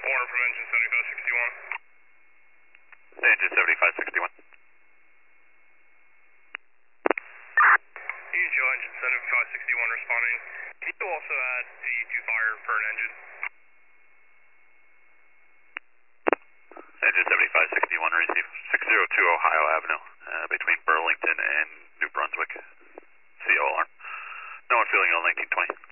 Warner from engine 7561. Engine 7561. Show engine 7561 responding. Can you also add AE2 fire for an engine? Engine 7561, receive 602 Ohio Avenue, between Burlington and New Brunswick. CO alarm. No one feeling ill, 1920.